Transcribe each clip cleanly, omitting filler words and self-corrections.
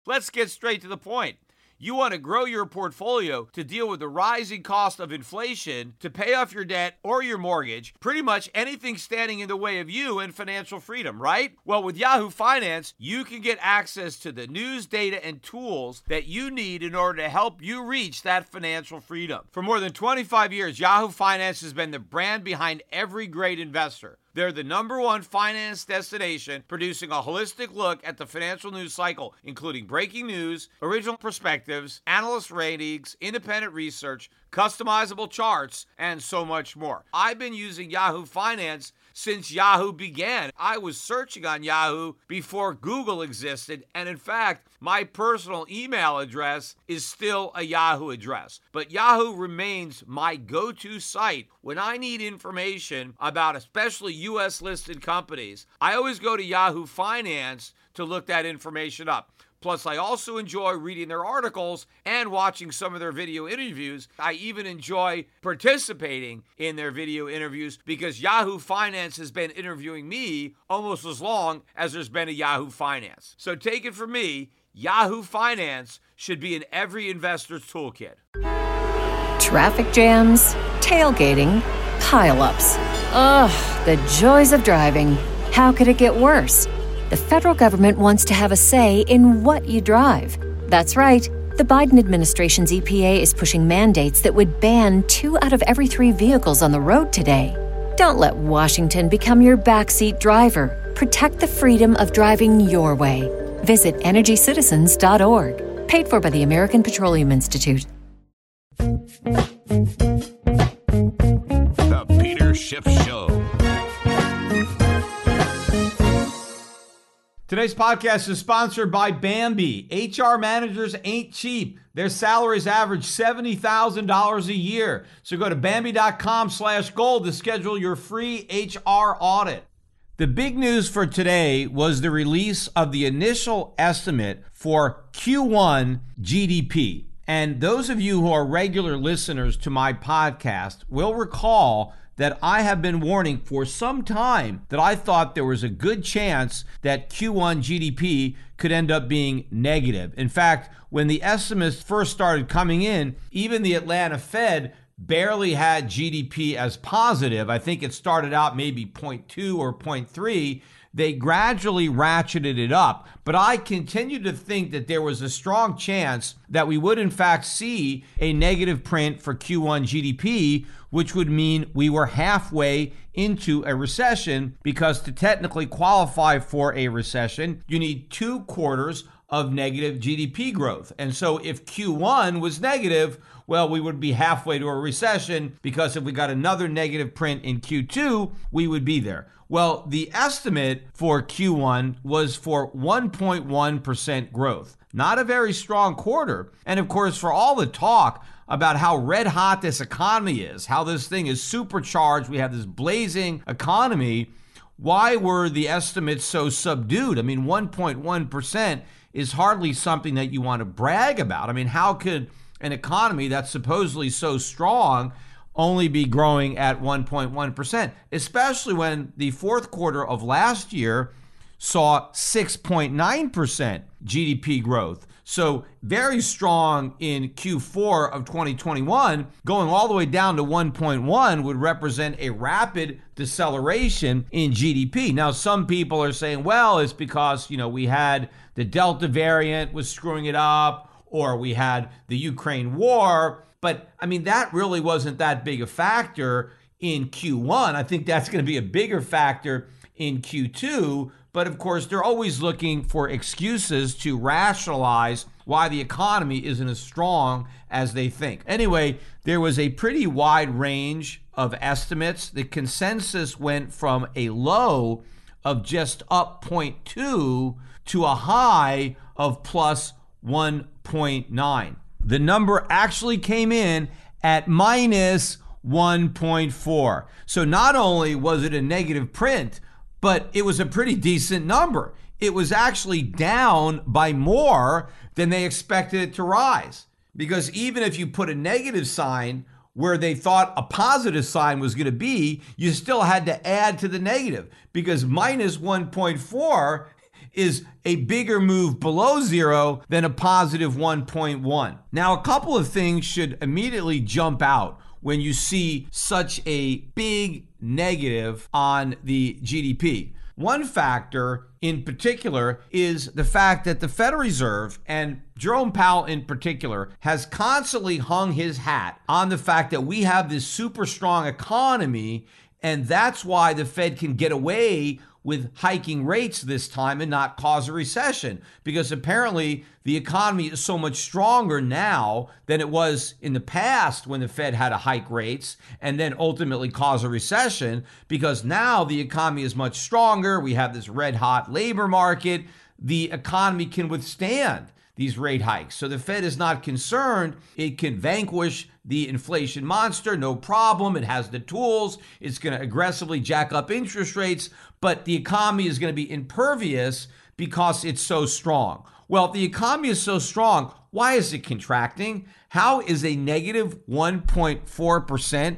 Let's get straight to the point. You want to grow your portfolio to deal with the rising cost of inflation, to pay off your debt or your mortgage, pretty much anything standing in the way of you and financial freedom, right? Well, with Yahoo Finance, you can get access to the news, data, and tools that you need in order to help you reach that financial freedom. For more than 25 years, Yahoo Finance has been the brand behind every great investor. They're the #1 finance destination, producing a holistic look at the financial news cycle, including breaking news, original perspectives, analyst ratings, independent research, customizable charts, and so much more. I've been using Yahoo Finance since Yahoo began. I was searching on Yahoo before Google existed, and in fact, my personal email address is still a Yahoo address. But Yahoo remains my go-to site when I need information about especially U.S.-listed companies. I always go to Yahoo Finance to look that information up. Plus, I also enjoy reading their articles and watching some of their video interviews. I even enjoy participating in their video interviews because Yahoo Finance has been interviewing me almost as long as there's been a Yahoo Finance. So take it from me, Yahoo Finance should be in every investor's toolkit. Traffic jams, tailgating, pileups. Ugh, the joys of driving. How could it get worse? The federal government wants to have a say in what you drive. That's right. The Biden administration's EPA is pushing mandates that would ban 2 out of every 3 vehicles on the road today. Don't let Washington become your backseat driver. Protect the freedom of driving your way. Visit EnergyCitizens.org. Paid for by the American Petroleum Institute. The Peter Schiff Show. Today's podcast is sponsored by Bambee. HR managers ain't cheap. Their salaries average $70,000 a year. So go to Bambee.com/gold to schedule your free HR audit. The big news for today was the release of the initial estimate for Q1 GDP. And those of you who are regular listeners to my podcast will recall that I have been warning for some time that I thought there was a good chance that Q1 GDP could end up being negative. In fact, when the estimates first started coming in, even the Atlanta Fed barely had GDP as positive. I think it started out maybe 0.2 or 0.3. They gradually ratcheted it up. But I continue to think that there was a strong chance that we would in fact see a negative print for Q1 GDP, which would mean we were halfway into a recession, because to technically qualify for a recession, you need 2 quarters of negative GDP growth. And so if Q1 was negative, well, we would be halfway to a recession, because if we got another negative print in Q2, we would be there. Well, the estimate for Q1 was for 1.1% growth. Not a very strong quarter. And of course, for all the talk about how red hot this economy is, how this thing is supercharged, we have this blazing economy, why were the estimates so subdued? I mean, 1.1% is hardly something that you want to brag about. I mean, how could an economy that's supposedly so strong only be growing at 1.1%, especially when the fourth quarter of last year saw 6.9% GDP growth. So very strong in Q4 of 2021, going all the way down to 1.1 would represent a rapid deceleration in GDP. Now, some people are saying, well, it's because, we had the Delta variant was screwing it up, or we had the Ukraine war. But I mean, that really wasn't that big a factor in Q1. I think that's going to be a bigger factor in Q2. But of course, they're always looking for excuses to rationalize why the economy isn't as strong as they think. Anyway, there was a pretty wide range of estimates. The consensus went from a low of just up 0.2 to a high of plus 1.9. The number actually came in at minus 1.4. So not only was it a negative print, but it was a pretty decent number. It was actually down by more than they expected it to rise. Because even if you put a negative sign where they thought a positive sign was going to be, you still had to add to the negative, because minus 1.4 is a bigger move below zero than a positive 1.1. Now, a couple of things should immediately jump out when you see such a big negative on the GDP. One factor in particular is the fact that the Federal Reserve, and Jerome Powell in particular, has constantly hung his hat on the fact that we have this super strong economy, and that's why the Fed can get away with hiking rates this time and not cause a recession, because apparently the economy is so much stronger now than it was in the past when the Fed had to hike rates and then ultimately cause a recession, because now the economy is much stronger. We have this red hot labor market. The economy can withstand these rate hikes. So the Fed is not concerned. It can vanquish the inflation monster, no problem. It has the tools. It's going to aggressively jack up interest rates, but the economy is going to be impervious because it's so strong. Well, if the economy is so strong, why is it contracting? How is a negative 1.4%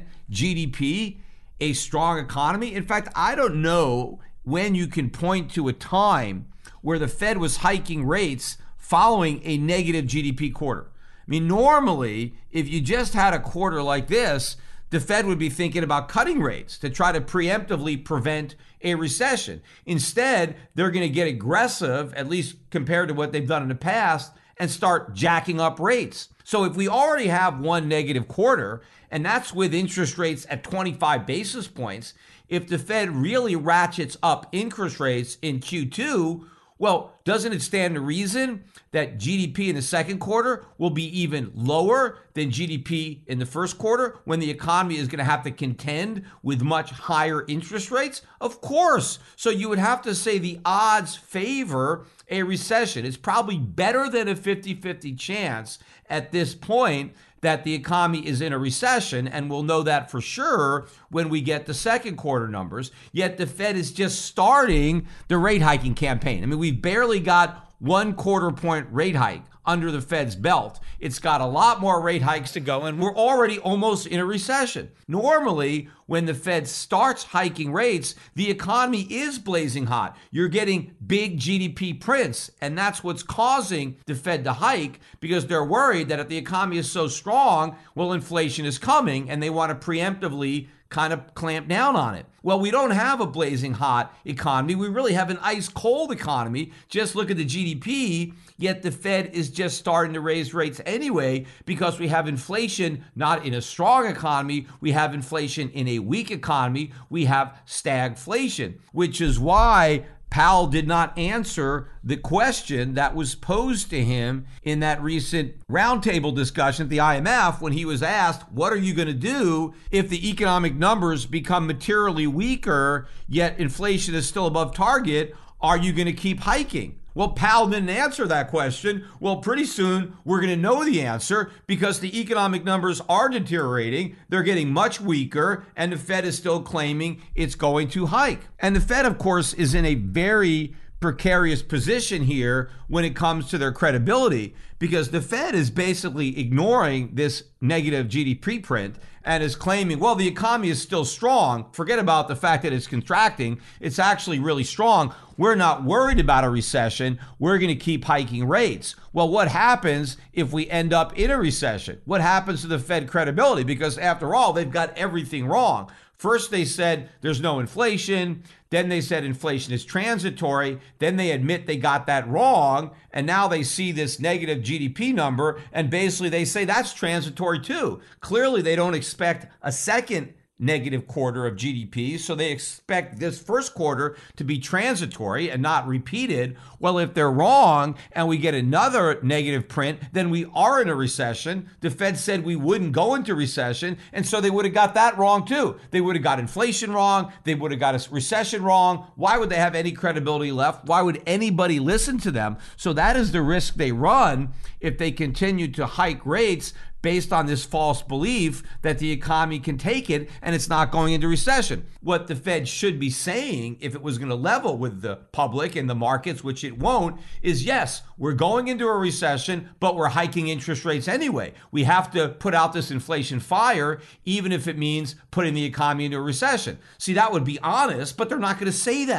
GDP a strong economy? In fact, I don't know when you can point to a time where the Fed was hiking rates following a negative GDP quarter. I mean, normally, if you just had a quarter like this, the Fed would be thinking about cutting rates to try to preemptively prevent a recession. Instead, they're going to get aggressive, at least compared to what they've done in the past, and start jacking up rates. So if we already have one negative quarter, and that's with interest rates at 25 basis points, if the Fed really ratchets up interest rates in Q2, well, doesn't it stand to reason that GDP in the second quarter will be even lower than GDP in the first quarter when the economy is going to have to contend with much higher interest rates? Of course. So you would have to say the odds favor a recession. It's probably better than a 50-50 chance at this point that the economy is in a recession, and we'll know that for sure when we get the second quarter numbers. Yet the Fed is just starting the rate hiking campaign. I mean, we've barely got 1/4 point rate hike under the Fed's belt. It's got a lot more rate hikes to go, and we're already almost in a recession. Normally, when the Fed starts hiking rates, the economy is blazing hot. You're getting big GDP prints, and that's what's causing the Fed to hike, because they're worried that if the economy is so strong, well, inflation is coming, and they want to preemptively kind of clamp down on it. Well, we don't have a blazing hot economy. We really have an ice cold economy. Just look at the GDP, yet the Fed is just starting to raise rates anyway, because we have inflation not in a strong economy. We have inflation in a weak economy. We have stagflation, which is why Powell did not answer the question that was posed to him in that recent roundtable discussion at the IMF when he was asked, what are you going to do if the economic numbers become materially weaker, yet inflation is still above target? Are you going to keep hiking? Well, Powell didn't answer that question. Well, pretty soon we're going to know the answer, because the economic numbers are deteriorating. They're getting much weaker, and the Fed is still claiming it's going to hike. And the Fed, of course, is in a very precarious position here when it comes to their credibility, because the Fed is basically ignoring this negative GDP print and is claiming, well, the economy is still strong. Forget about the fact that it's contracting. It's actually really strong. We're not worried about a recession. We're going to keep hiking rates. Well, what happens if we end up in a recession? What happens to the Fed credibility? Because after all, they've got everything wrong. First, they said there's no inflation. Then they said inflation is transitory. Then they admit they got that wrong. And now they see this negative GDP number, and basically they say that's transitory too. Clearly, they don't expect a second negative quarter of GDP, so they expect this first quarter to be transitory and not repeated. Well, if they're wrong and we get another negative print, then we are in a recession. The Fed said we wouldn't go into recession, and so they would have got that wrong too. They would have got inflation wrong. They would have got a recession wrong. Why would they have any credibility left? Why would anybody listen to them? So that is the risk they run if they continue to hike rates based on this false belief that the economy can take it and it's not going into recession. What the Fed should be saying, if it was going to level with the public and the markets, which it won't, is yes, we're going into a recession, but we're hiking interest rates anyway. We have to put out this inflation fire, even if it means putting the economy into a recession. See, that would be honest, but they're not going to say that.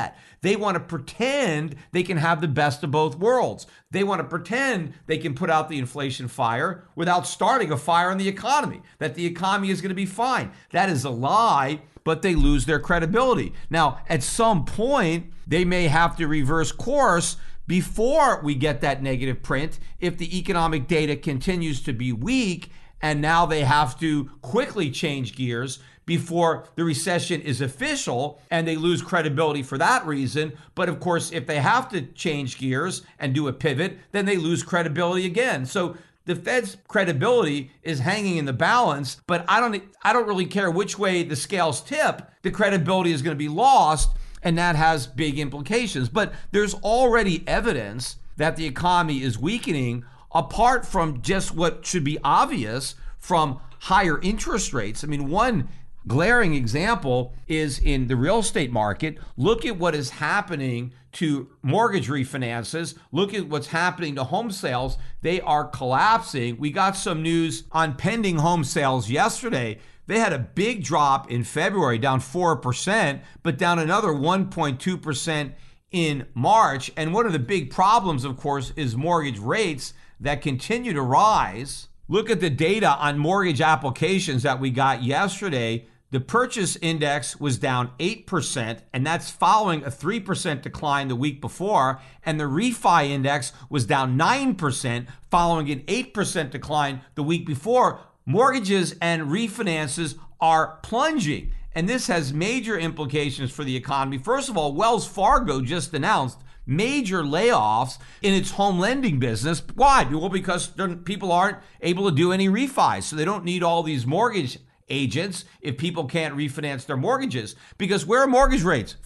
They want to pretend they can have the best of both worlds. They want to pretend they can put out the inflation fire without starting a fire in the economy, that the economy is going to be fine. That is a lie, but they lose their credibility. Now, at some point, they may have to reverse course before we get that negative print if the economic data continues to be weak, and now they have to quickly change gears before the recession is official, and they lose credibility for that reason. But of course, if they have to change gears and do a pivot, then they lose credibility again. So the Fed's credibility is hanging in the balance, but I don't really care which way the scales tip. The credibility is going to be lost, and that has big implications. But there's already evidence that the economy is weakening, apart from just what should be obvious from higher interest rates. I mean, one glaring example is in the real estate market. Look at what is happening to mortgage refinances. Look at what's happening to home sales. They are collapsing. We got some news on pending home sales yesterday. They had a big drop in February, down 4%, but down another 1.2% in March. And one of the big problems, of course, is mortgage rates that continue to rise. Look at the data on mortgage applications that we got yesterday. The purchase index was down 8%, and that's following a 3% decline the week before. And the refi index was down 9%, following an 8% decline the week before. Mortgages and refinances are plunging, and this has major implications for the economy. First of all, Wells Fargo just announced major layoffs in its home lending business. Why? Well, because people aren't able to do any refis, so they don't need all these mortgage agents if people can't refinance their mortgages. Because where are mortgage rates?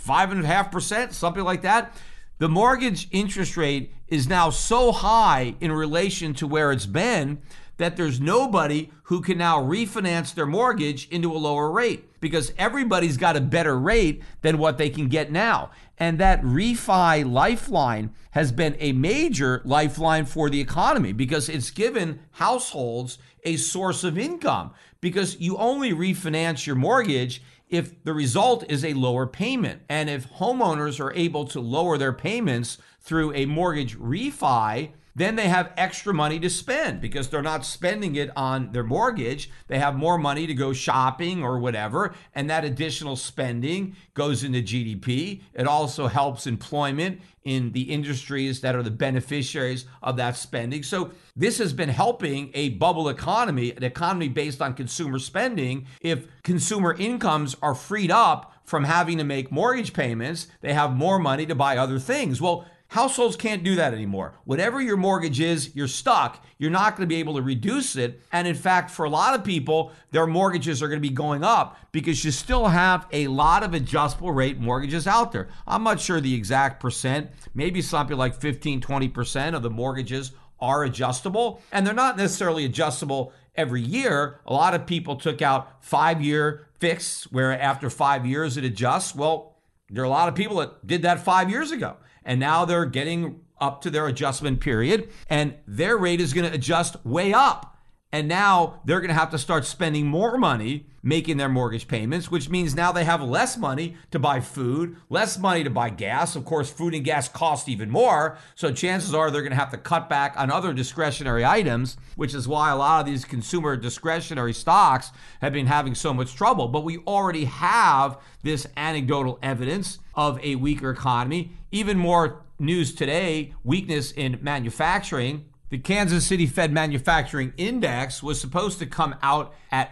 5.5%, something like that. The mortgage interest rate is now so high in relation to where it's been that there's nobody who can now refinance their mortgage into a lower rate, because everybody's got a better rate than what they can get now. And that refi lifeline has been a major lifeline for the economy, because it's given households a source of income, because you only refinance your mortgage if the result is a lower payment. And if homeowners are able to lower their payments through a mortgage refi, then they have extra money to spend, because they're not spending it on their mortgage. They have more money to go shopping or whatever, and that additional spending goes into GDP. It also helps employment in the industries that are the beneficiaries of that spending. So this has been helping a bubble economy, an economy based on consumer spending. If consumer incomes are freed up from having to make mortgage payments, they have more money to buy other things. Well, households can't do that anymore. Whatever your mortgage is, you're stuck. You're not going to be able to reduce it. And in fact, for a lot of people, their mortgages are going to be going up, because you still have a lot of adjustable rate mortgages out there. I'm not sure the exact percent, maybe something like 15, 20% of the mortgages are adjustable. And they're not necessarily adjustable every year. A lot of people took out 5-year fixed, where after 5 years it adjusts. Well, there are a lot of people that did that 5 years ago, and now they're getting up to their adjustment period, and their rate is going to adjust way up. And now they're going to have to start spending more money making their mortgage payments, which means now they have less money to buy food, less money to buy gas. Of course, food and gas cost even more. So chances are they're going to have to cut back on other discretionary items, which is why a lot of these consumer discretionary stocks have been having so much trouble. But we already have this anecdotal evidence of a weaker economy. Even more news today, weakness in manufacturing. The Kansas City Fed Manufacturing Index was supposed to come out at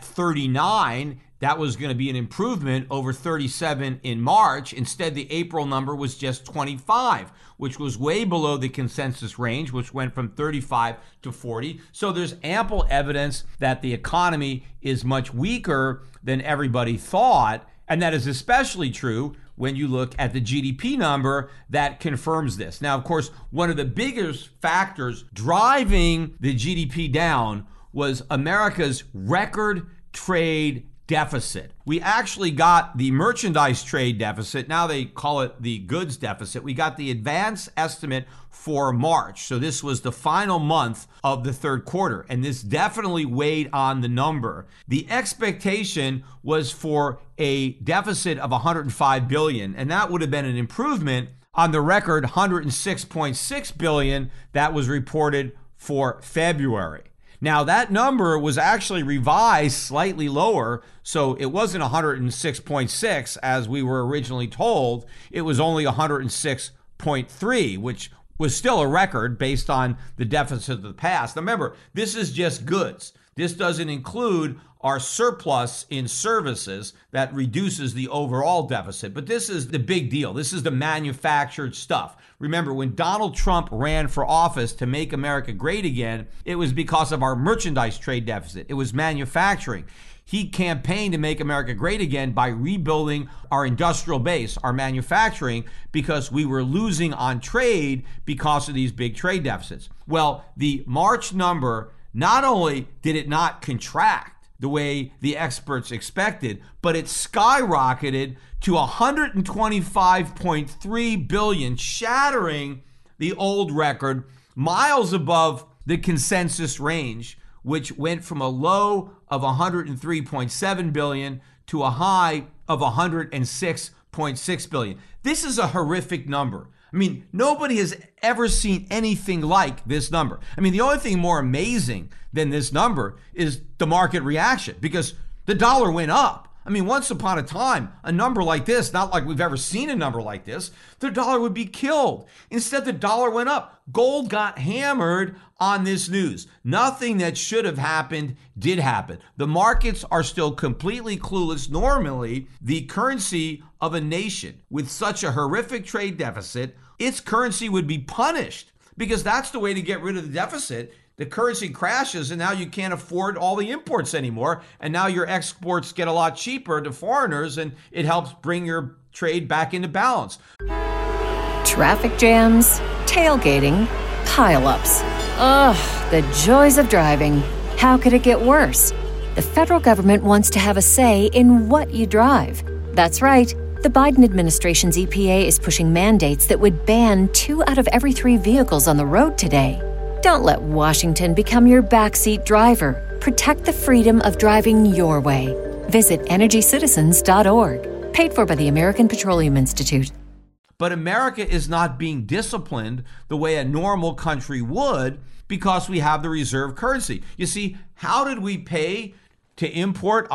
39. That was going to be an improvement over 37 in March. Instead, the April number was just 25, which was way below the consensus range, which went from 35 to 40. So there's ample evidence that the economy is much weaker than everybody thought. And that is especially true when you look at the GDP number that confirms this. Now, of course, one of the biggest factors driving the GDP down was America's record trade deficit. We actually got the merchandise trade deficit. Now they call it the goods deficit. We got the advance estimate for March. So this was the final month of the third quarter, and this definitely weighed on the number. The expectation was for a deficit of $105 billion, and that would have been an improvement on the record 106.6 billion that was reported for February. Now, that number was actually revised slightly lower, so it wasn't 106.6 as we were originally told. It was only 106.3, which was still a record based on the deficit of the past. Now, remember, this is just goods. This doesn't include our surplus in services that reduces the overall deficit. But this is the big deal. This is the manufactured stuff. Remember, when Donald Trump ran for office to make America great again, it was because of our merchandise trade deficit. It was manufacturing. He campaigned to make America great again by rebuilding our industrial base, our manufacturing, because we were losing on trade because of these big trade deficits. Well, the March number, not only did it not contract the way the experts expected, but it skyrocketed to 125.3 billion, shattering the old record, miles above the consensus range, which went from a low of 103.7 billion to a high of 106.6 billion. This is a horrific number. I mean, nobody has ever seen anything like this number. I mean, the only thing more amazing than this number is the market reaction, because the dollar went up. I mean, once upon a time, a number like this, not like we've ever seen a number like this, the dollar would be killed. Instead, the dollar went up. Gold got hammered on this news. Nothing that should have happened did happen. The markets are still completely clueless. Normally, the currency of a nation with such a horrific trade deficit, its currency would be punished, because that's the way to get rid of the deficit. The currency crashes and now you can't afford all the imports anymore. And now your exports get a lot cheaper to foreigners and it helps bring your trade back into balance. Traffic jams, tailgating, pileups. Ugh, the joys of driving. How could it get worse? The federal government wants to have a say in what you drive. That's right. The Biden administration's EPA is pushing mandates that would ban 2 out of every 3 vehicles on the road today. Don't let Washington become your backseat driver. Protect the freedom of driving your way. Visit EnergyCitizens.org. Paid for by the American Petroleum Institute. But America is not being disciplined the way a normal country would because we have the reserve currency. You see, how did we pay to import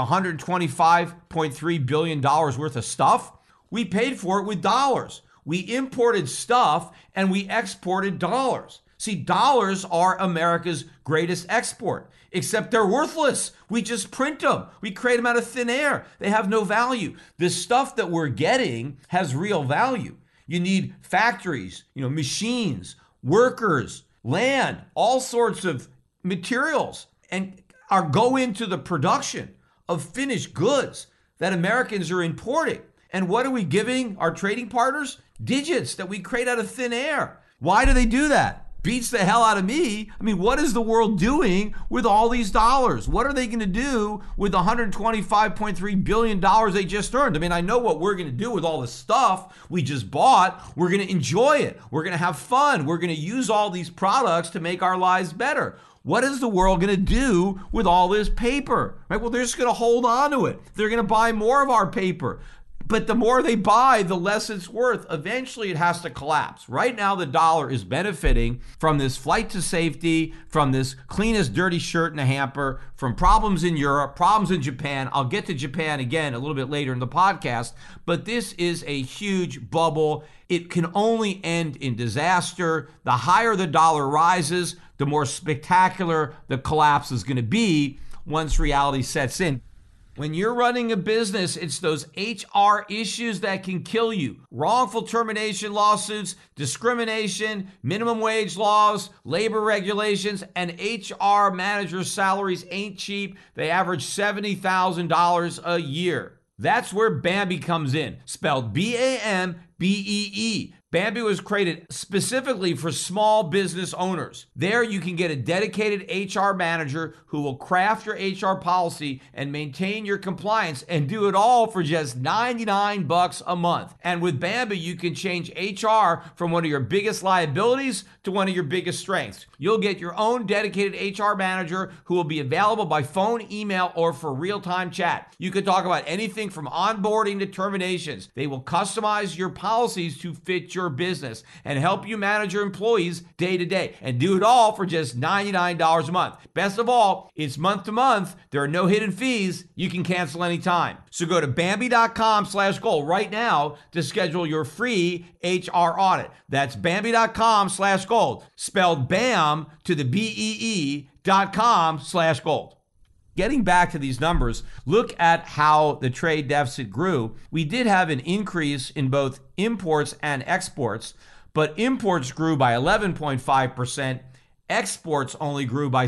$125.3 billion worth of stuff? We paid for it with dollars. We imported stuff and we exported dollars. See, dollars are America's greatest export, except they're worthless. We just print them. We create them out of thin air. They have no value. The stuff that we're getting has real value. You need factories, machines, workers, land, all sorts of materials, and go into the production of finished goods that Americans are importing. And what are we giving our trading partners? Digits that we create out of thin air. Why do they do that? Beats the hell out of me. I mean, what is the world doing with all these dollars? What are they going to do with the $125.3 billion they just earned? I mean, I know what we're going to do with all the stuff we just bought. We're going to enjoy it. We're going to have fun. We're going to use all these products to make our lives better. What is the world going to do with all this paper? Right? Well, they're just going to hold on to it. They're going to buy more of our paper. But the more they buy, the less it's worth. Eventually, it has to collapse. Right now, the dollar is benefiting from this flight to safety, from this cleanest dirty shirt in a hamper, from problems in Europe, problems in Japan. I'll get to Japan again a little bit later in the podcast. But this is a huge bubble. It can only end in disaster. The higher the dollar rises, the more spectacular the collapse is going to be once reality sets in. When you're running a business, it's those HR issues that can kill you. Wrongful termination lawsuits, discrimination, minimum wage laws, labor regulations, and HR managers' salaries ain't cheap. They average $70,000 a year. That's where Bambee comes in, spelled B-A-M-B-E-E. Bambee was created specifically for small business owners. There you can get a dedicated HR manager who will craft your HR policy and maintain your compliance and do it all for just $99 a month. And with Bambee, you can change HR from one of your biggest liabilities to one of your biggest strengths. You'll get your own dedicated HR manager who will be available by phone, email, or for real-time chat. You can talk about anything from onboarding to terminations. They will customize your policies to fit your your business and help you manage your employees day to day, and do it all for just $99 a month. Best of all, it's month to month. There are no hidden fees. You can cancel anytime. So go to Bambee.com/gold right now to schedule your free HR audit. That's Bambee.com/gold, spelled BAM to the BEE.com/gold. Getting back to these numbers, look at how the trade deficit grew. We did have an increase in both imports and exports, but imports grew by 11.5%. Exports only grew by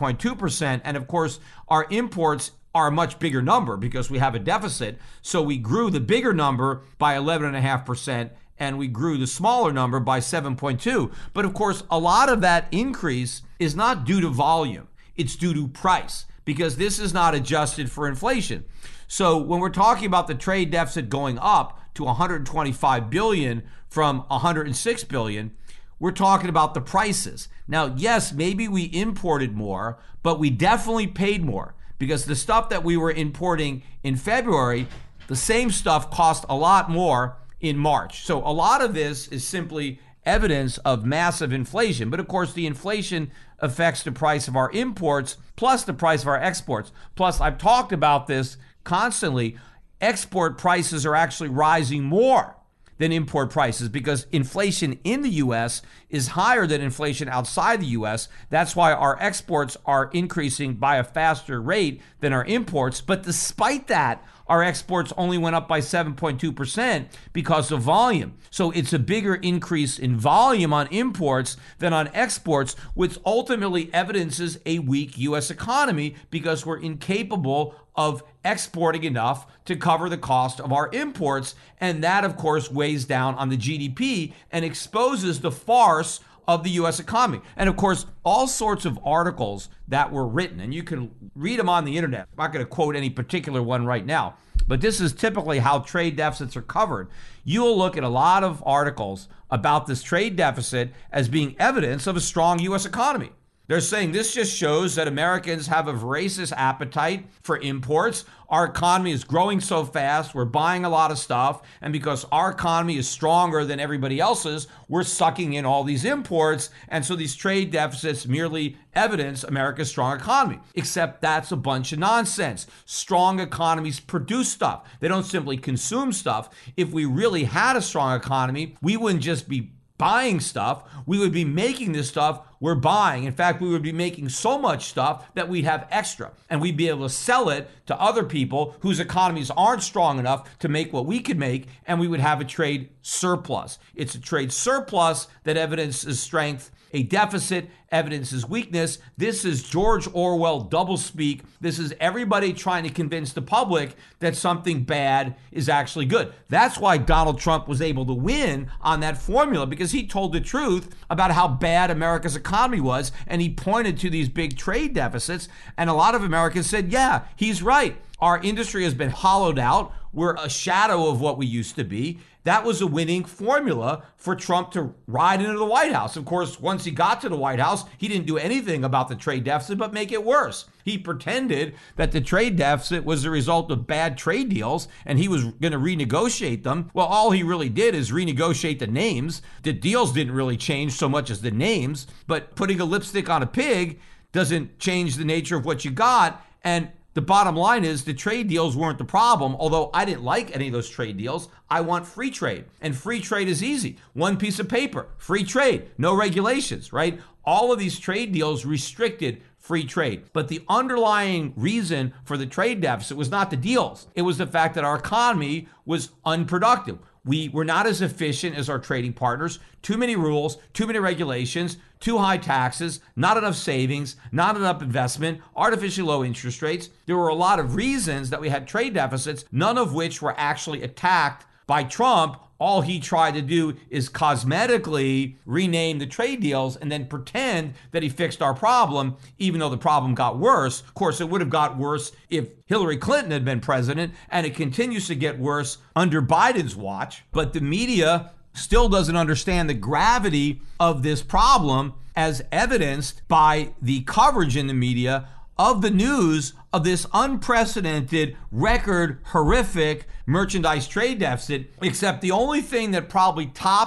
7.2%. And of course, our imports are a much bigger number because we have a deficit. So we grew the bigger number by 11.5%. And we grew the smaller number by 7.2. But of course, a lot of that increase is not due to volume. It's due to price, because this is not adjusted for inflation. So when we're talking about the trade deficit going up to $125 billion from $106 billion, we're talking about the prices. Now, yes, maybe we imported more, but we definitely paid more, because the stuff that we were importing in February, the same stuff cost a lot more in March. So a lot of this is simply evidence of massive inflation. But of course, the inflation affects the price of our imports plus the price of our exports. Plus, I've talked about this constantly. Export prices are actually rising more than import prices because inflation in the U.S. is higher than inflation outside the U.S. That's why our exports are increasing by a faster rate than our imports. But despite that, our exports only went up by 7.2% because of volume. So it's a bigger increase in volume on imports than on exports, which ultimately evidences a weak U.S. economy because we're incapable of exporting enough to cover the cost of our imports. And that, of course, weighs down on the GDP and exposes the farce of the U.S. economy. And of course, all sorts of articles that were written, and you can read them on the internet. I'm not going to quote any particular one right now, but this is typically how trade deficits are covered. You'll look at a lot of articles about this trade deficit as being evidence of a strong U.S. economy. They're saying this just shows that Americans have a voracious appetite for imports. Our economy is growing so fast, we're buying a lot of stuff, and because our economy is stronger than everybody else's, we're sucking in all these imports, and so these trade deficits merely evidence America's strong economy. Except that's a bunch of nonsense. Strong economies produce stuff. They don't simply consume stuff. If we really had a strong economy, we wouldn't just be buying stuff, we would be making this stuff we're buying. In fact, we would be making so much stuff that we'd have extra, and we'd be able to sell it to other people whose economies aren't strong enough to make what we could make, and we would have a trade surplus. It's a trade surplus that evidences strength. A deficit evidences weakness. This is George Orwell doublespeak. This is everybody trying to convince the public that something bad is actually good. That's why Donald Trump was able to win on that formula, because he told the truth about how bad America's economy was, and he pointed to these big trade deficits, and a lot of Americans said, yeah, he's right. Our industry has been hollowed out. We're a shadow of what we used to be. That was a winning formula for Trump to ride into the White House. Of course, once he got to the White House, he didn't do anything about the trade deficit but make it worse. He pretended that the trade deficit was the result of bad trade deals and he was going to renegotiate them. Well, all he really did is renegotiate the names. The deals didn't really change so much as the names, but putting a lipstick on a pig doesn't change the nature of what you got. And the bottom line is the trade deals weren't the problem, although I didn't like any of those trade deals. I want free trade, and free trade is easy. One piece of paper, free trade, no regulations, right? All of these trade deals restricted free trade. But the underlying reason for the trade deficit was not the deals. It was the fact that our economy was unproductive. We were not as efficient as our trading partners. Too many rules, too many regulations, too high taxes, not enough savings, not enough investment, artificially low interest rates. There were a lot of reasons that we had trade deficits, none of which were actually attacked by Trump. All he tried to do is cosmetically rename the trade deals and then pretend that he fixed our problem, even though the problem got worse. Of course, it would have got worse if Hillary Clinton had been president, and it continues to get worse under Biden's watch. But the media still doesn't understand the gravity of this problem, as evidenced by the coverage in the media of the news of this unprecedented, record, horrific merchandise trade deficit. Except the only thing that probably tops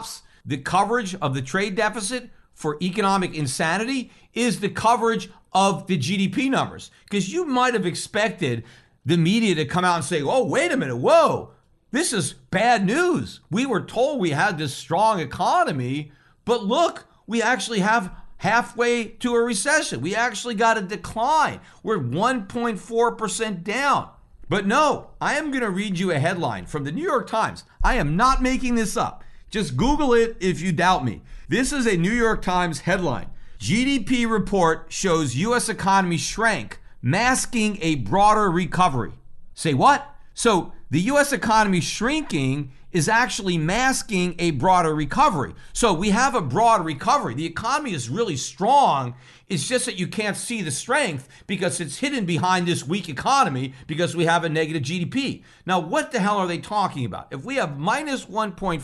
The coverage of the trade deficit for economic insanity is the coverage of the GDP numbers. Because you might have expected the media to come out and say, oh, wait a minute, whoa, this is bad news. We were told we had this strong economy, but look, we actually have halfway to a recession. We actually got a decline. We're 1.4% down. But no, I am going to read you a headline from the New York Times. I am not making this up. Just Google it if you doubt me. This is a New York Times headline. GDP report shows U.S. economy shrank, masking a broader recovery. Say what? So the U.S. economy shrinking is actually masking a broader recovery. So we have a broad recovery. The economy is really strong. It's just that you can't see the strength because it's hidden behind this weak economy because we have a negative GDP. Now, what the hell are they talking about? If we have minus 1.4%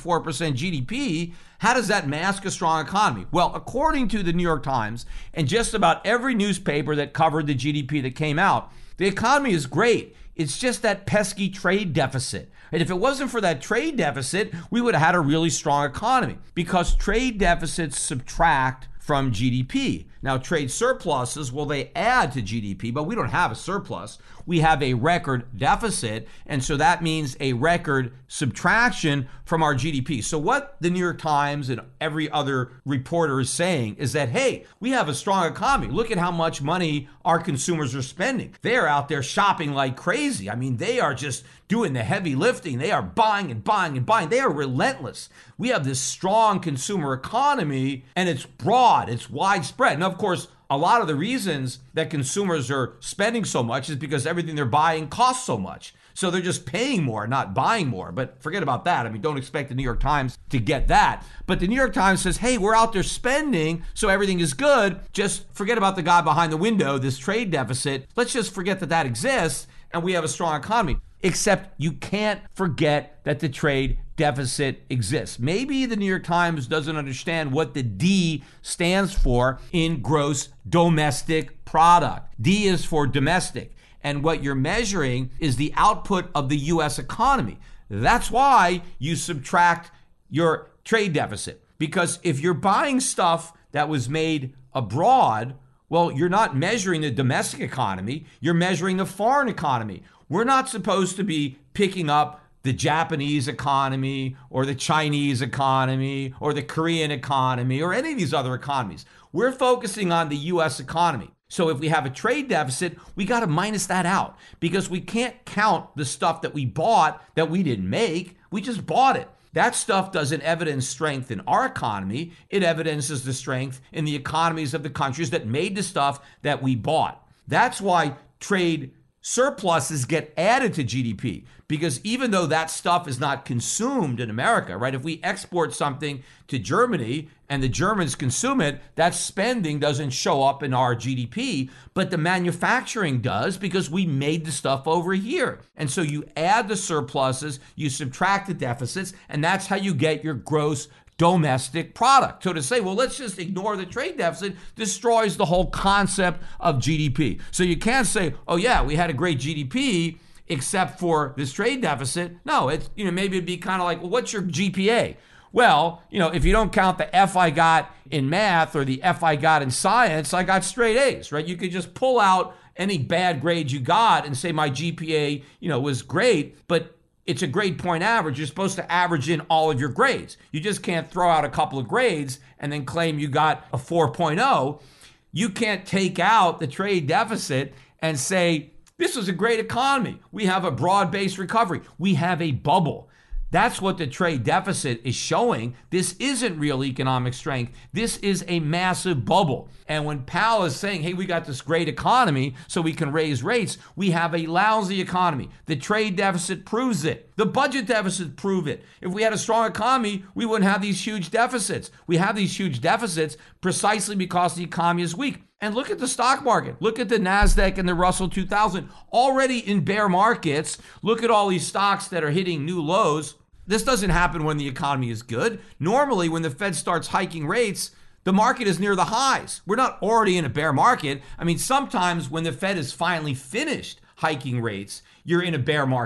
GDP, how does that mask a strong economy? Well, according to the New York Times and just about every newspaper that covered the GDP that came out, the economy is great. It's just that pesky trade deficit. And if it wasn't for that trade deficit, we would have had a really strong economy because trade deficits subtract from GDP. Now, trade surpluses, well, they add to GDP, but we don't have a surplus. We have a record deficit, and so that means a record subtraction from our GDP. So what the New York Times and every other reporter is saying is that, hey, we have a strong economy. Look at how much money our consumers are spending. They're out there shopping like crazy. I mean, they are just doing the heavy lifting. They are buying and buying and buying. They are relentless. We have this strong consumer economy, and it's broad, it's widespread. Now, of course, a lot of the reasons that consumers are spending so much is because everything they're buying costs so much. So they're just paying more, not buying more. But forget about that. I mean, don't expect the New York Times to get that. But the New York Times says, hey, we're out there spending, so everything is good. Just forget about the guy behind the window, this trade deficit. Let's just forget that that exists, and we have a strong economy. Except you can't forget that the trade deficit exists. Maybe the New York Times doesn't understand what the D stands for in gross domestic product. D is for domestic. And what you're measuring is the output of the U.S. economy. That's why you subtract your trade deficit. Because if you're buying stuff that was made abroad, well, you're not measuring the domestic economy, you're measuring the foreign economy. We're not supposed to be picking up the Japanese economy or the Chinese economy or the Korean economy or any of these other economies. We're focusing on the U.S. economy. So if we have a trade deficit, we got to minus that out because we can't count the stuff that we bought that we didn't make. We just bought it. That stuff doesn't evidence strength in our economy. It evidences the strength in the economies of the countries that made the stuff that we bought. That's why trade surpluses get added to GDP because even though that stuff is not consumed in America, right? If we export something to Germany and the Germans consume it, that spending doesn't show up in our GDP, but the manufacturing does because we made the stuff over here. And so you add the surpluses, you subtract the deficits, and that's how you get your gross domestic product. So to say, well, let's just ignore the trade deficit destroys the whole concept of GDP. So you can't say, oh yeah, we had a great GDP except for this trade deficit. No, it's, maybe it'd be kind of like, well, what's your GPA? Well, if you don't count the F I got in math or the F I got in science, I got straight A's, right? You could just pull out any bad grades you got and say my GPA, was great, but it's a grade point average. You're supposed to average in all of your grades. You just can't throw out a couple of grades and then claim you got a 4.0. You can't take out the trade deficit and say, this was a great economy. We have a broad-based recovery. We have a bubble. That's what the trade deficit is showing. This isn't real economic strength. This is a massive bubble. And when Powell is saying, hey, we got this great economy so we can raise rates, we have a lousy economy. The trade deficit proves it. The budget deficit proves it. If we had a strong economy, we wouldn't have these huge deficits. We have these huge deficits precisely because the economy is weak. And look at the stock market. Look at the NASDAQ and the Russell 2000 already in bear markets. Look at all these stocks that are hitting new lows. This doesn't happen when the economy is good. Normally, when the Fed starts hiking rates, the market is near the highs. We're not already in a bear market. I mean, sometimes when the Fed is finally finished hiking rates, you're in a bear market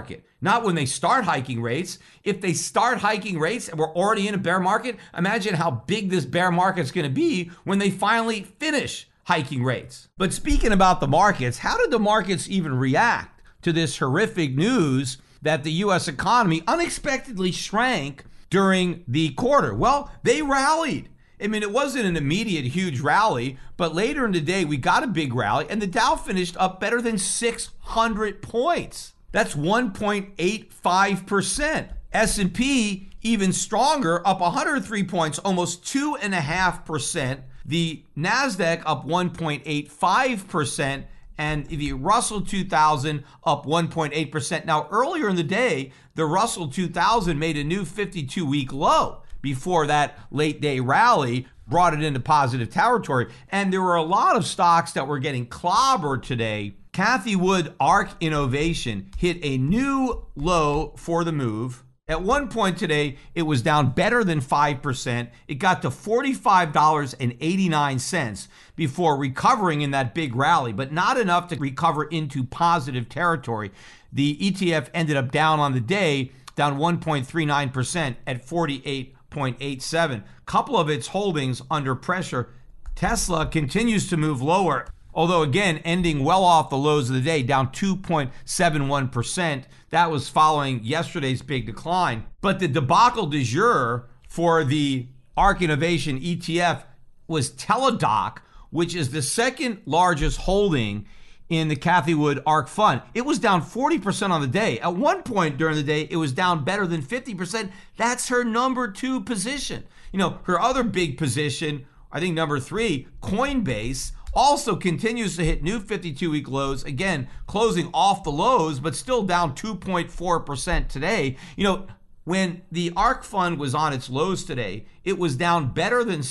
not when they start hiking rates. If they start hiking rates and we're already in a bear market, imagine how big this bear market's going to be when they finally finish hiking rates. But speaking about the markets, how did the markets even react to this horrific news that the U.S. economy unexpectedly shrank during the quarter? Well, they rallied. I mean, it wasn't an immediate huge rally, but later in the day, we got a big rally, and the Dow finished up better than 600 points. That's 1.85%. S&P, even stronger, up 103 points, almost 2.5%. The NASDAQ up 1.85%, and the Russell 2000 up 1.8%. Now, earlier in the day, the Russell 2000 made a new 52-week low before that late day rally brought it into positive territory. And there were a lot of stocks that were getting clobbered today. Cathie Wood ARK Innovation hit a new low for the move. At one point today, it was down better than 5%. It got to $45.89 before recovering in that big rally, but not enough to recover into positive territory. The ETF ended up down on the day, down 1.39% at 48.87. A couple of its holdings under pressure. Tesla continues to move lower, although again, ending well off the lows of the day, down 2.71%. That was following yesterday's big decline. But the debacle du jour for the ARK Innovation ETF was Teladoc, which is the second largest holding in the Cathie Wood ARK Fund. It was down 40% on the day. At one point during the day, it was down better than 50%. That's her number 2 position. You know, her other big position, I think number 3, Coinbase, also continues to hit new 52-week lows, again, closing off the lows, but still down 2.4% today. You know, when the ARK Fund was on its lows today, it was down better than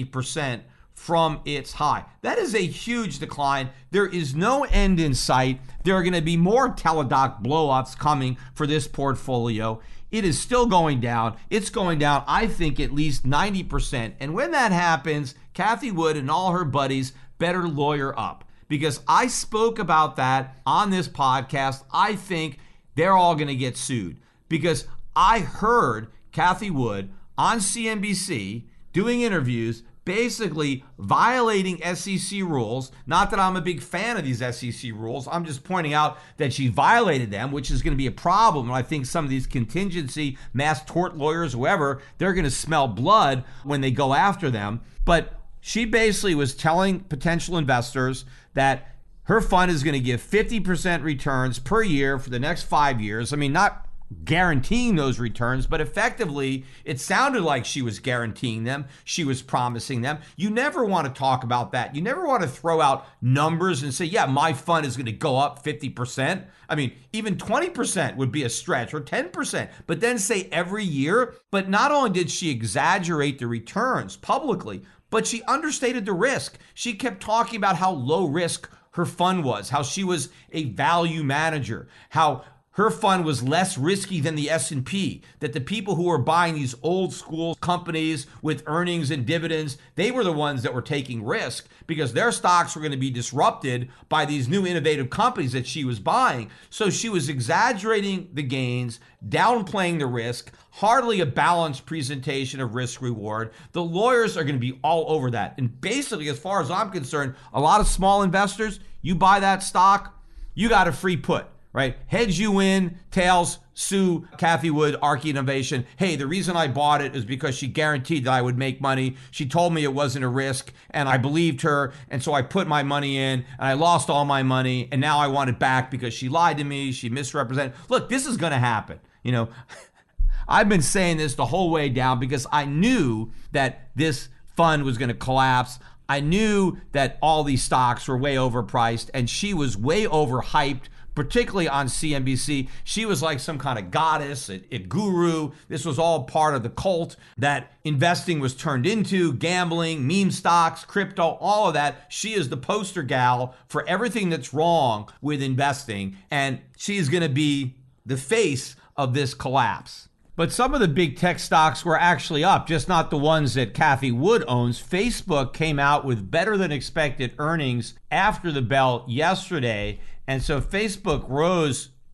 70% from its high. That is a huge decline. There is no end in sight. There are going to be more Teladoc blowups coming for this portfolio. It is still going down. It's going down, I think, at least 90%. And when that happens, Cathie Wood and all her buddies better lawyer up, because I spoke about that on this podcast. I think they're all going to get sued because I heard Cathie Wood on CNBC doing interviews basically violating SEC rules. Not that I'm a big fan of these SEC rules. I'm just pointing out that she violated them, which is going to be a problem. And I think some of these contingency, mass tort lawyers, whoever, they're going to smell blood when they go after them. But she basically was telling potential investors that her fund is going to give 50% returns per year for the next 5 years. I mean, not guaranteeing those returns, but effectively it sounded like she was guaranteeing them. She was promising them. You never want to talk about that. You never want to throw out numbers and say, yeah, my fund is going to go up 50%. I mean, even 20% would be a stretch, or 10%, but then say every year. But not only did she exaggerate the returns publicly, but she understated the risk. She kept talking about how low risk her fund was, how she was a value manager, how her fund was less risky than the S&P, that the people who were buying these old school companies with earnings and dividends, they were the ones that were taking risk because their stocks were going to be disrupted by these new innovative companies that she was buying. So she was exaggerating the gains, downplaying the risk, hardly a balanced presentation of risk reward. The lawyers are going to be all over that. And basically, as far as I'm concerned, a lot of small investors, you buy that stock, you got a free put. Right? Heads you win, tails sue Cathie Wood, ARK Innovation. Hey, the reason I bought it is because she guaranteed that I would make money. She told me it wasn't a risk, and I believed her, and so I put my money in, and I lost all my money, and now I want it back because she lied to me, she misrepresented. Look, this is going to happen. You know, I've been saying this the whole way down because I knew that this fund was going to collapse. I knew that all these stocks were way overpriced, and she was way overhyped, particularly on CNBC. She was like some kind of goddess, a guru. This was all part of the cult that investing was turned into, gambling, meme stocks, crypto, all of that. She is the poster gal for everything that's wrong with investing, and she is going to be the face of this collapse. But some of the big tech stocks were actually up, just not the ones that Cathie Wood owns. Facebook came out with better than expected earnings after the bell yesterday. And so Facebook rose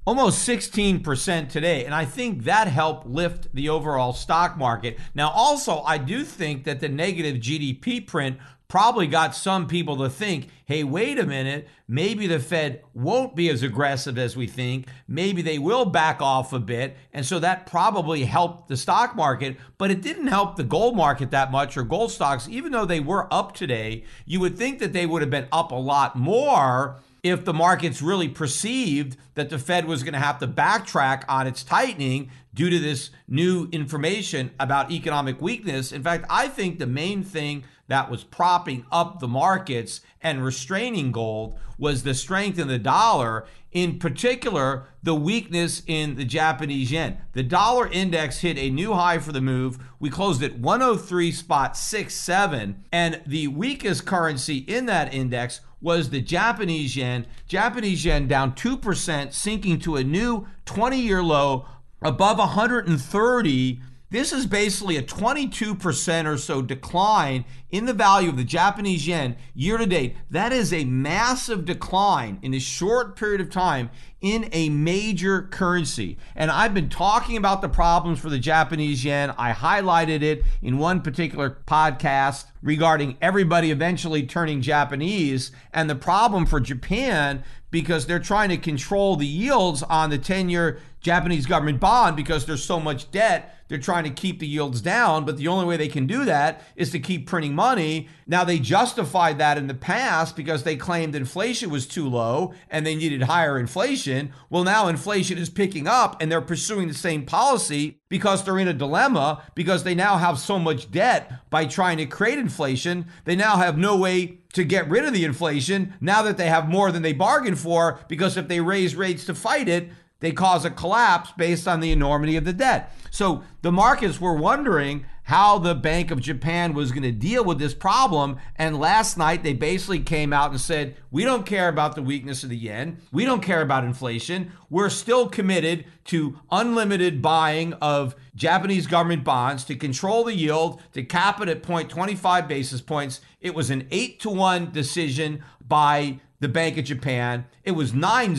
almost 16% today. And I think that helped lift the overall stock market. Now, also, I do think that the negative GDP print probably got some people to think, hey, wait a minute, maybe the Fed won't be as aggressive as we think. Maybe they will back off a bit. And so that probably helped the stock market, but it didn't help the gold market that much, or gold stocks. Even though they were up today, you would think that they would have been up a lot more if the markets really perceived that the Fed was going to have to backtrack on its tightening due to this new information about economic weakness. In fact, I think the main thing that was propping up the markets and restraining gold was the strength in the dollar, in particular, the weakness in the Japanese yen. The dollar index hit a new high for the move. We closed at 103.67, and the weakest currency in that index was the Japanese yen. Japanese yen down 2%, sinking to a new 20-year low above 130. This is basically a 22% or so decline in the value of the Japanese yen year to date. That is a massive decline in a short period of time in a major currency. And I've been talking about the problems for the Japanese yen. I highlighted it in one particular podcast regarding everybody eventually turning Japanese, and the problem for Japan because they're trying to control the yields on the 10-year Japanese government bond because there's so much debt. They're trying to keep the yields down, but the only way they can do that is to keep printing money. Now, they justified that in the past because they claimed inflation was too low and they needed higher inflation. Well, now inflation is picking up and they're pursuing the same policy because they're in a dilemma, because they now have so much debt by trying to create inflation. They now have no way to get rid of the inflation now that they have more than they bargained for, because if they raise rates to fight it, they cause a collapse based on the enormity of the debt. So the markets were wondering how the Bank of Japan was going to deal with this problem. And last night, they basically came out and said, we don't care about the weakness of the yen. We don't care about inflation. We're still committed to unlimited buying of Japanese government bonds to control the yield, to cap it at 0.25 basis points. It was an 8-1 decision by the Bank of Japan. It was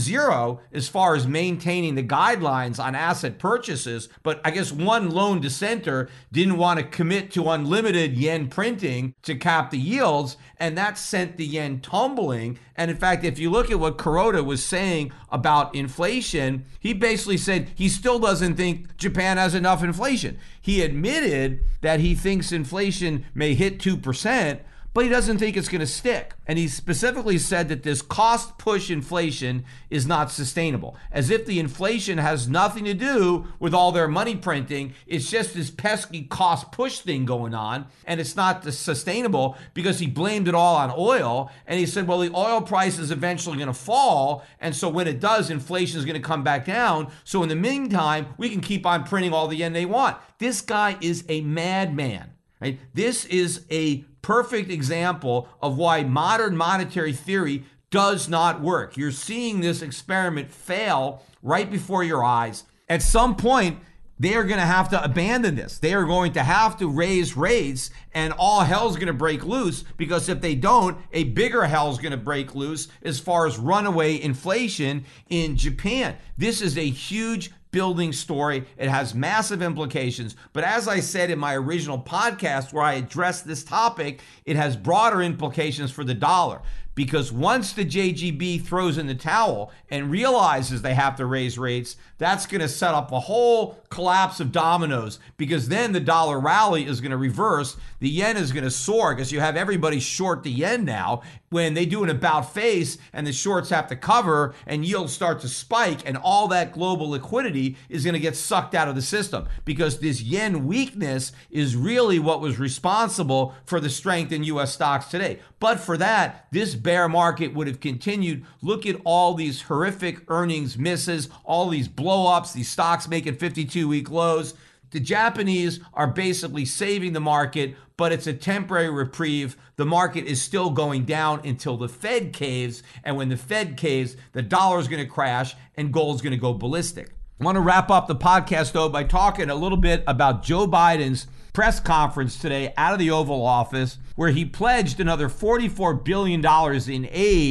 9-0 as far as maintaining the guidelines on asset purchases, but I guess one lone dissenter didn't want to commit to unlimited yen printing to cap the yields, and that sent the yen tumbling. And in fact, if you look at what Kuroda was saying about inflation, he basically said he still doesn't think Japan has enough inflation. He admitted that he thinks inflation may hit 2%, but he doesn't think it's going to stick. And he specifically said that this cost push inflation is not sustainable, as if the inflation has nothing to do with all their money printing. It's just this pesky cost push thing going on, and it's not sustainable, because he blamed it all on oil. And he said, well, the oil price is eventually going to fall, and so when it does, inflation is going to come back down. So in the meantime, we can keep on printing all the yen they want. This guy is a madman, right? This is a perfect example of why modern monetary theory does not work. You're seeing this experiment fail right before your eyes. At some point, they are going to have to abandon this. They are going to have to raise rates, and all hell's going to break loose, because if they don't, a bigger hell's going to break loose as far as runaway inflation in Japan. This is a huge building story. It has massive implications. But as I said in my original podcast where I addressed this topic, it has broader implications for the dollar. Because once the JGB throws in the towel and realizes they have to raise rates, that's going to set up a whole collapse of dominoes, because then the dollar rally is going to reverse. The yen is going to soar because you have everybody short the yen now. When they do an about face and the shorts have to cover and yields start to spike, and all that global liquidity is going to get sucked out of the system, because this yen weakness is really what was responsible for the strength in U.S. stocks today. But for that, this bear market would have continued. Look at all these horrific earnings misses, all these blow-ups, these stocks making 52-week lows. The Japanese are basically saving the market, but it's a temporary reprieve. The market is still going down until the Fed caves, and when the Fed caves, the dollar is going to crash and gold is going to go ballistic. I want to wrap up the podcast, though, by talking a little bit about Joe Biden's press conference today out of the Oval Office, where he pledged another $44 billion in aid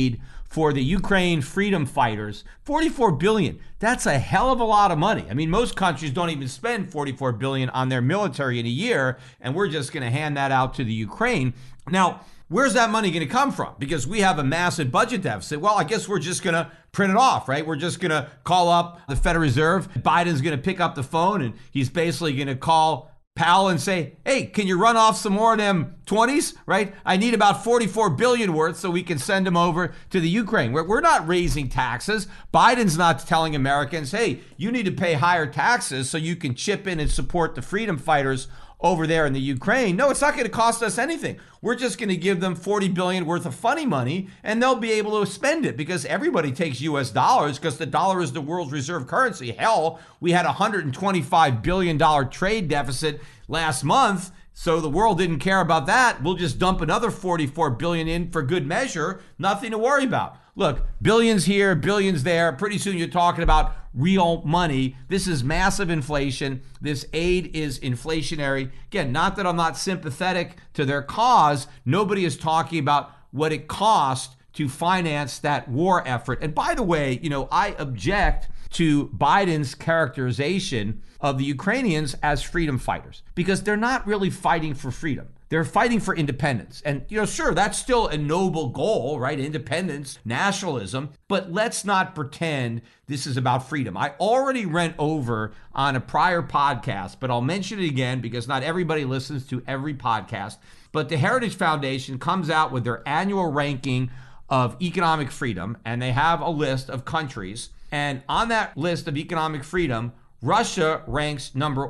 for the Ukraine freedom fighters. $44 billion. That's a hell of a lot of money. I mean, most countries don't even spend $44 billion on their military in a year, and we're just going to hand that out to the Ukraine. Now, where's that money going to come from? Because we have a massive budget deficit. Well, I guess we're just going to print it off, right? We're just going to call up the Federal Reserve. Biden's going to pick up the phone, and he's basically going to call Powell and say, hey, can you run off some more of them 20s, right? I need about 44 billion worth so we can send them over to the Ukraine. We're not raising taxes. Biden's not telling Americans, hey, you need to pay higher taxes so you can chip in and support the freedom fighters over there in the Ukraine. No, it's not going to cost us anything. We're just going to give them 40 billion worth of funny money, and they'll be able to spend it because everybody takes US dollars because the dollar is the world's reserve currency. Hell, we had a $125 billion trade deficit last month. So the world didn't care about that. We'll just dump another 44 billion in for good measure. Nothing to worry about. Look, billions here, billions there. Pretty soon you're talking about real money. This is massive inflation. This aid is inflationary. Again, not that I'm not sympathetic to their cause. Nobody is talking about what it cost to finance that war effort. And by the way, I object to Biden's characterization of the Ukrainians as freedom fighters because they're not really fighting for freedom. They're fighting for independence. And, sure, that's still a noble goal, right? Independence, nationalism. But let's not pretend this is about freedom. I already went over on a prior podcast, but I'll mention it again because not everybody listens to every podcast. But the Heritage Foundation comes out with their annual ranking of economic freedom, and they have a list of countries. And on that list of economic freedom, Russia ranks number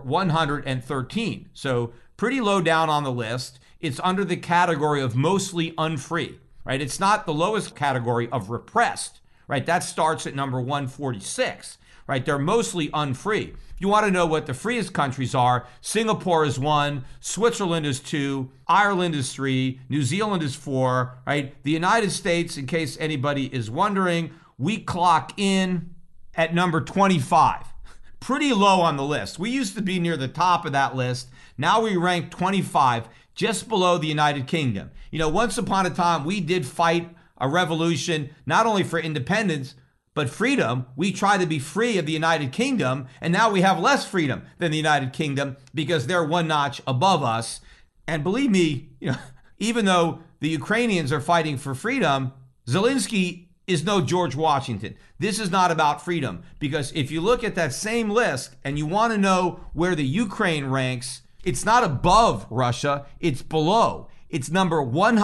113. So pretty low down on the list. It's under the category of mostly unfree, right? It's not the lowest category of repressed, right? That starts at number 146, right? They're mostly unfree. If you want to know what the freest countries are, Singapore is 1, Switzerland is 2, Ireland is 3, New Zealand is 4, right? The United States, in case anybody is wondering, we clock in at number 25. Pretty low on the list. We used to be near the top of that list. Now we rank 25, just below the United Kingdom. Once upon a time, we did fight a revolution, not only for independence, but freedom. We tried to be free of the United Kingdom, and now we have less freedom than the United Kingdom because they're one notch above us. And believe me, even though the Ukrainians are fighting for freedom, Zelensky is no George Washington. This is not about freedom, because if you look at that same list and you want to know where the Ukraine ranks, it's not above Russia, it's below. It's number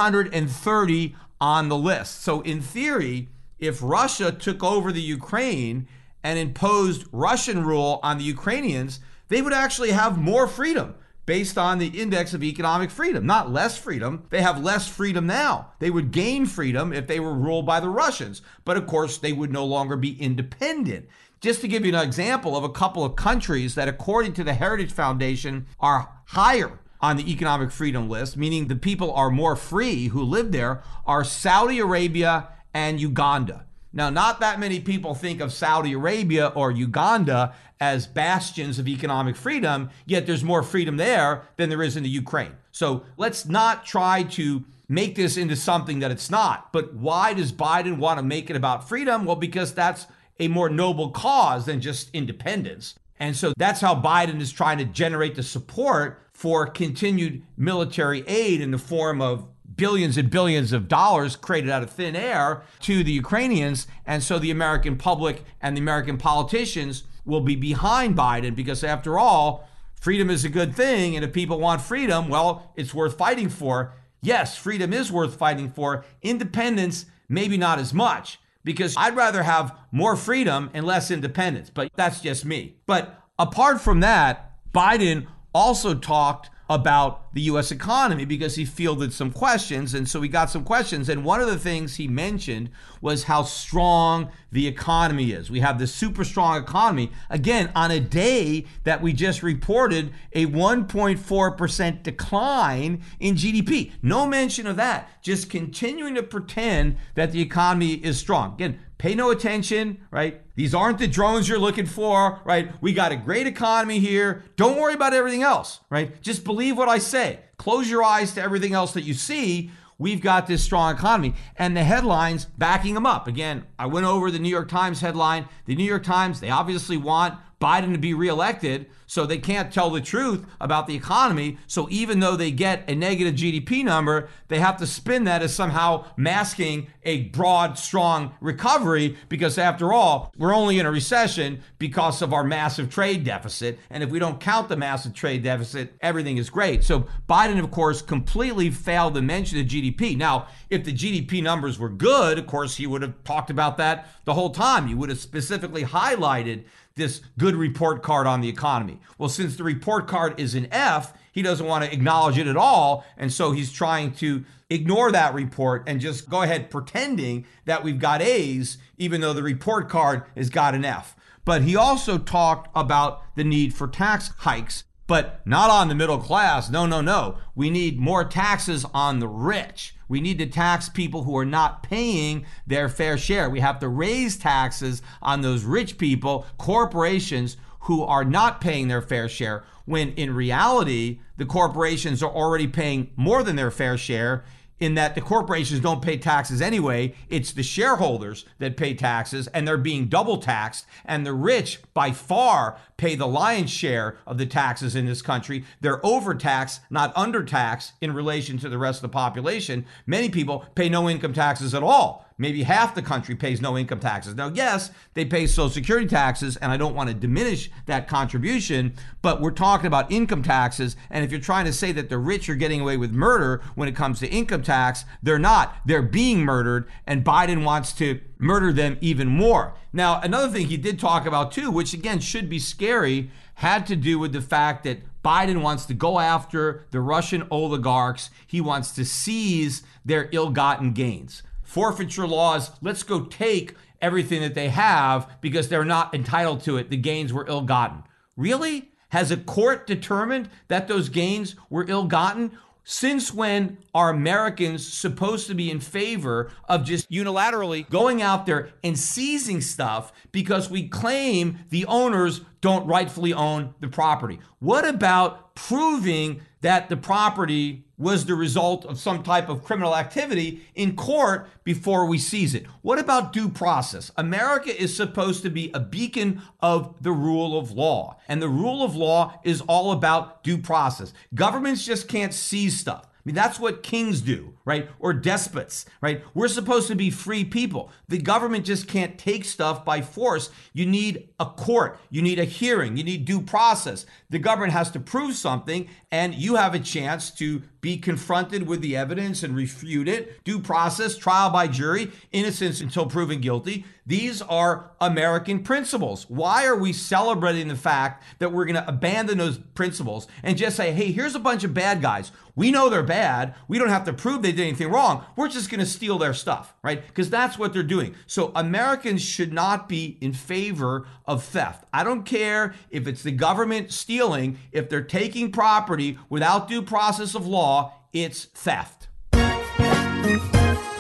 130 on the list. So in theory, if Russia took over the Ukraine and imposed Russian rule on the Ukrainians, they would actually have more freedom based on the index of economic freedom, not less freedom. They have less freedom now. They would gain freedom if they were ruled by the Russians. But of course, they would no longer be independent. Just to give you an example of a couple of countries that, according to the Heritage Foundation, are higher on the economic freedom list, meaning the people are more free who live there, are Saudi Arabia and Uganda. Now, not that many people think of Saudi Arabia or Uganda as bastions of economic freedom, yet there's more freedom there than there is in the Ukraine. So let's not try to make this into something that it's not. But why does Biden want to make it about freedom? Well, because that's a more noble cause than just independence. And so that's how Biden is trying to generate the support for continued military aid in the form of billions and billions of dollars created out of thin air to the Ukrainians. And so the American public and the American politicians will be behind Biden because, after all, freedom is a good thing. And if people want freedom, well, it's worth fighting for. Yes, freedom is worth fighting for. Independence, maybe not as much, because I'd rather have more freedom and less independence. But that's just me. But apart from that, Biden also talked about the U.S. economy because he fielded some questions. And so we got some questions. And one of the things he mentioned was how strong the economy is. We have this super strong economy, again, on a day that we just reported a 1.4% decline in GDP. No mention of that, just continuing to pretend that the economy is strong. Again, pay no attention, right? These aren't the drones you're looking for, right? We got a great economy here. Don't worry about everything else, right? Just believe what I say. Close your eyes to everything else that you see. we've got this strong economy, and the headlines backing them up. Again, I went over the New York Times headline. The New York Times, they obviously want Biden to be reelected, so they can't tell the truth about the economy. So even though they get a negative GDP number, they have to spin that as somehow masking a broad, strong recovery, because after all, we're only in a recession because of our massive trade deficit. And if we don't count the massive trade deficit, everything is great. So Biden, of course, completely failed to mention the GDP. Now, if the GDP numbers were good, of course, he would have talked about that the whole time. He would have specifically highlighted this good report card on the economy. Well, since the report card is an F, he doesn't want to acknowledge it at all. And so he's trying to ignore that report and just go ahead pretending that we've got A's, even though the report card has got an F. But he also talked about the need for tax hikes, but not on the middle class. No. We need more taxes on the rich. We need to tax people who are not paying their fair share. We have to raise taxes on those rich people, corporations who are not paying their fair share, when in reality, the corporations are already paying more than their fair share, in that the corporations don't pay taxes anyway. It's the shareholders that pay taxes, and they're being double taxed. And the rich, by far, pay the lion's share of the taxes in this country. They're overtaxed, not undertaxed in relation to the rest of the population. Many people pay no income taxes at all. Maybe half the country pays no income taxes. Now, yes, they pay Social Security taxes, and I don't want to diminish that contribution, but we're talking about income taxes. And if you're trying to say that the rich are getting away with murder when it comes to income tax, they're not. They're being murdered, and Biden wants to murder them even more. Now, another thing he did talk about too, which again should be scary, had to do with the fact that Biden wants to go after the Russian oligarchs. He wants to seize their ill-gotten gains. Forfeiture laws, let's go take everything that they have because they're not entitled to it. The gains were ill-gotten. Really? Has a court determined that those gains were ill-gotten? Since when are Americans supposed to be in favor of just unilaterally going out there and seizing stuff because we claim the owners don't rightfully own the property? What about proving that the property was the result of some type of criminal activity in court before we seize it? What about due process? America is supposed to be a beacon of the rule of law, and the rule of law is all about due process. Governments just can't seize stuff. I mean, that's what kings do, right? Or despots, right? We're supposed to be free people. The government just can't take stuff by force. You need a court. You need a hearing. You need due process. The government has to prove something, and you have a chance to be confronted with the evidence and refute it. Due process, trial by jury, innocence until proven guilty. These are American principles. Why are we celebrating the fact that we're going to abandon those principles and just say, hey, here's a bunch of bad guys. We know they're bad. We don't have to prove they did anything wrong. We're just going to steal their stuff, right? Because that's what they're doing. So Americans should not be in favor of theft. I don't care if it's the government stealing. If they're taking property without due process of law, it's theft.